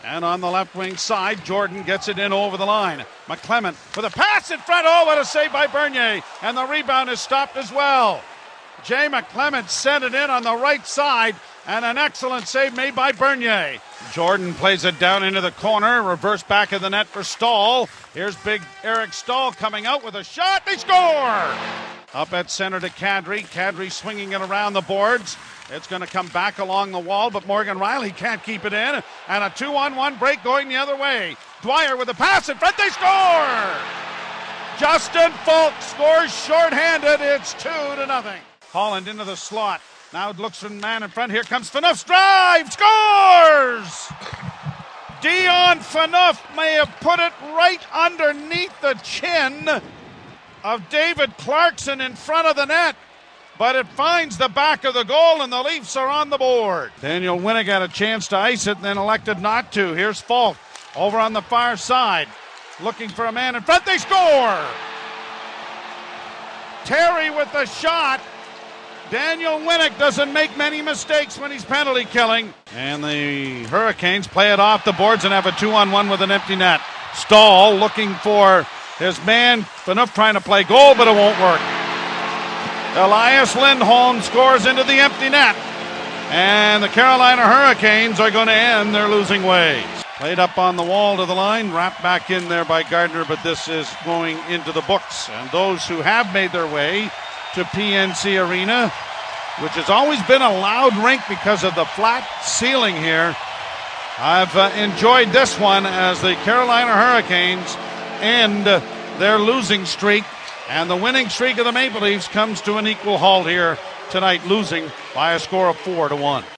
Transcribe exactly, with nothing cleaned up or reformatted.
And on the left wing side, Jordan gets it in over the line. McClement with a pass in front. Oh, what a save by Bernier. And the rebound is stopped as well. Jay McClement sent it in on the right side, and an excellent save made by Bernier. Jordan plays it down into the corner. Reverse back of the net for Stahl. Here's big Eric Stahl coming out with a shot. They score! Up at center to Kadri. Kadri swinging it around the boards. It's going to come back along the wall, but Morgan Riley can't keep it in. And a two-on-one break going the other way. Dwyer with a pass in front. They score! Justin Falk scores shorthanded. It's two to nothing. Holland into the slot. Now it looks for the man in front. Here comes Phaneuf's drive. Scores! Dion Phaneuf may have put it right underneath the chin of David Clarkson in front of the net, but it finds the back of the goal, and the Leafs are on the board. Daniel Winnick had a chance to ice it and then elected not to. Here's Falk over on the far side, looking for a man in front. They score! Terry with the shot. Daniel Winnick doesn't make many mistakes when he's penalty killing. And the Hurricanes play it off the boards and have a two-on-one with an empty net. Stahl looking for his man. Phaneuf trying to play goal, but it won't work. Elias Lindholm scores into the empty net. And the Carolina Hurricanes are going to end their losing ways. Played up on the wall to the line, wrapped back in there by Gardner, but this is going into the books. And those who have made their way to P N C Arena, which has always been a loud rink because of the flat ceiling here, I've uh, enjoyed this one as the Carolina Hurricanes end their losing streak, and the winning streak of the Maple Leafs comes to an equal halt here tonight, losing by a score of four to one.